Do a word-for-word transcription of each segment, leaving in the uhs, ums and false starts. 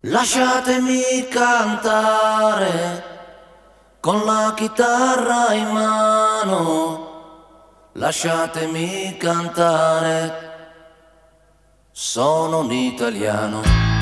Lasciatemi cantare con la chitarra in mano, lasciatemi cantare, sono un italiano.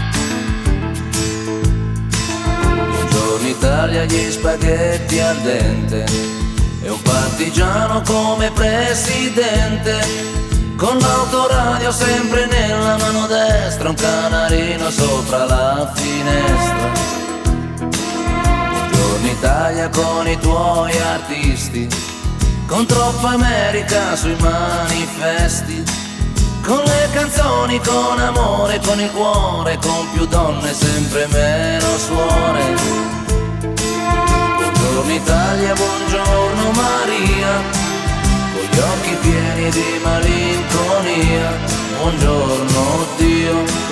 Buongiorno Italia, gli spaghetti al dente e un partigiano come presidente, con l'autoradio sempre nella mano destra, un canarino sopra la finestra. Buongiorno Italia con i tuoi artisti, con troppa America sui manifesti, con le canzoni, con amore, con il cuore, con più donne, sempre meno suore. Buongiorno Italia, buongiorno Maria, con gli occhi pieni di malinconia, buongiorno Dio,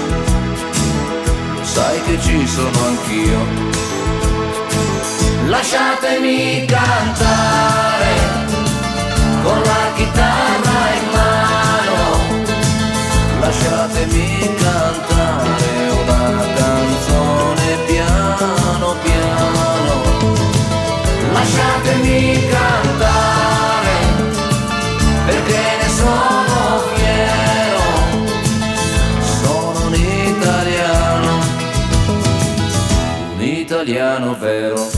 lo sai che ci sono anch'io. Lasciatemi cantare con la chitarra in mano, lasciatemi cantare una canzone piano piano, lasciatemi cantare perché ne sono fiero, sono un italiano, un italiano vero.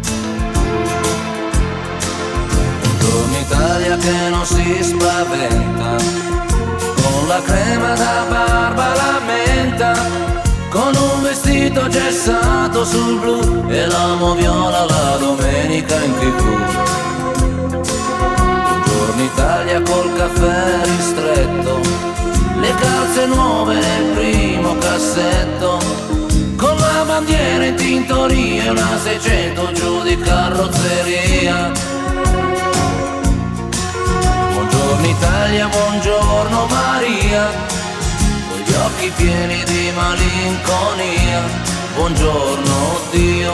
Buongiorno Italia che non si spaventa, con la crema da barba la menta, con un vestito gessato sul blu e l'amo viola la domenica in tv. Buongiorno Italia col caffè ristretto, le calze nuove nel primo cassetto, con la bandiera in tintoria e una seicento giù di carrozzeria. Buongiorno Italia, buongiorno Maria, con gli occhi pieni di malinconia, buongiorno Dio,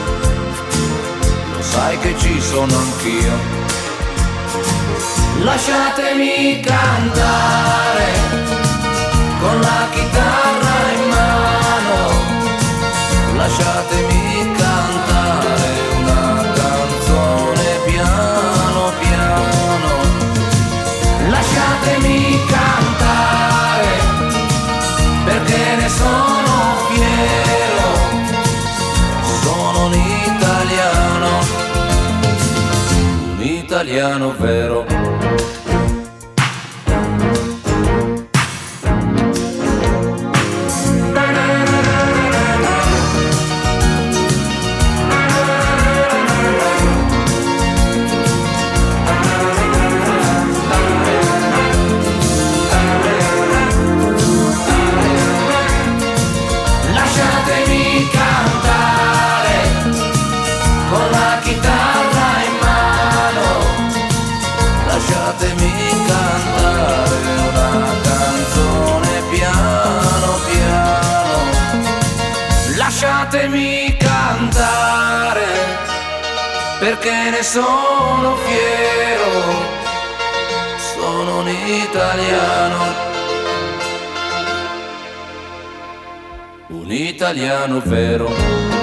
lo sai che ci sono anch'io. Lasciatemi cantare con la chitarra in mano, lasciatemi cantare una canzone piano piano, lasciatemi cantare perché ne sono fiero, sono un italiano, un italiano vero. Lasciatemi cantare perché ne sono fiero, sono un italiano, un italiano vero.